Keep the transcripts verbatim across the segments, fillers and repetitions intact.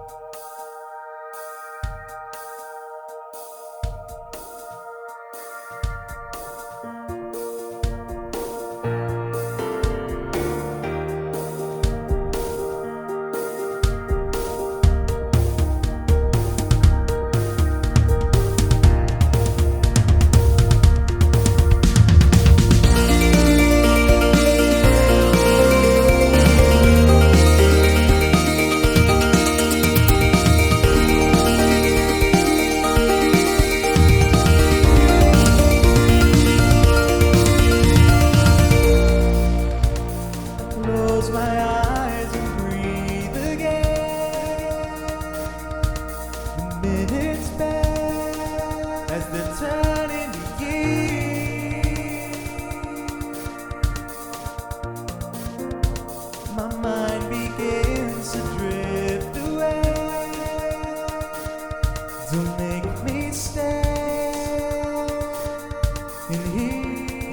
Close my eyes and breathe again. The minutes pass as they turn into years. My mind begins to drift away. Don't make me stay in here.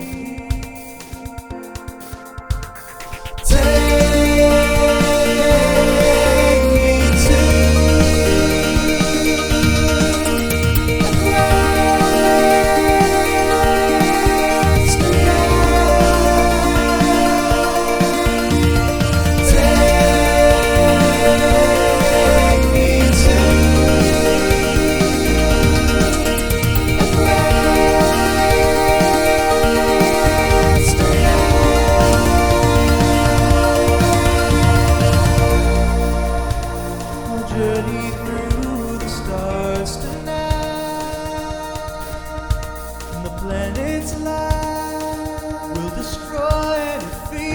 Journey through the stars tonight, and the planet's light will destroy and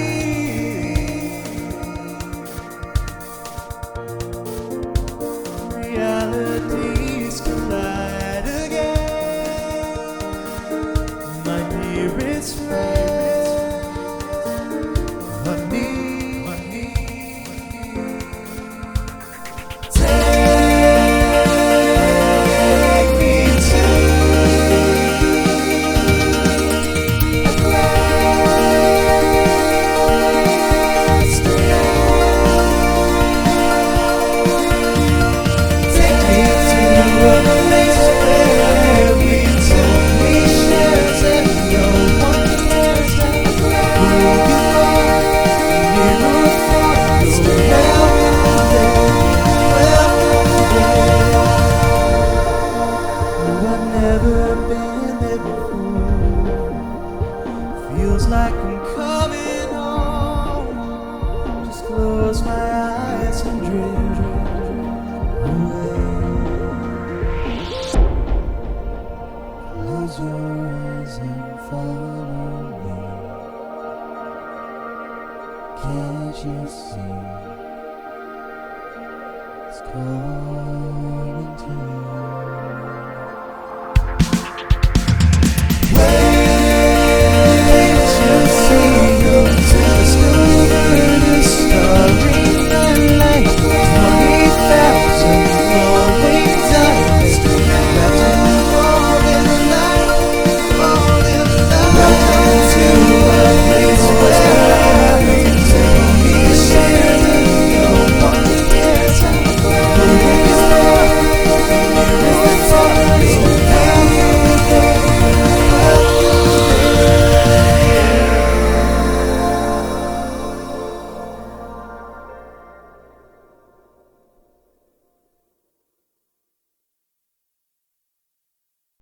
defeat. Realities collide again. My dearest friend, honey. Feels like I'm coming home. Just close my eyes and drift away. Close your eyes and follow me. Can't you see? It's calling to you.